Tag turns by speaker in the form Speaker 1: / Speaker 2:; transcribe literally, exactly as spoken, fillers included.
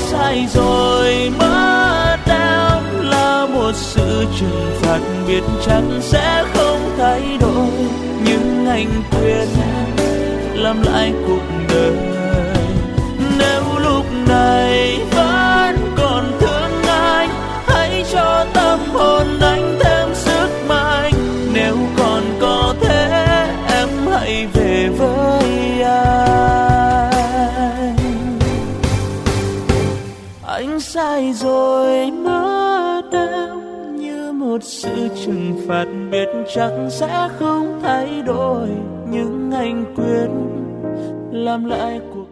Speaker 1: sai rồi, mất em là một sự trừng phạt biết chắc sẽ không thay đổi, nhưng anh quyết làm lại cuộc đời. Nếu lúc này vẫn còn thương anh, hãy cho tâm hồn anh thêm sức mạnh. Nếu còn có thể em hãy về với anh. Anh sai rồi, mất em như một sự trừng phạt biết chắc sẽ không thay đổi, nhưng anh quyết làm lại cuộc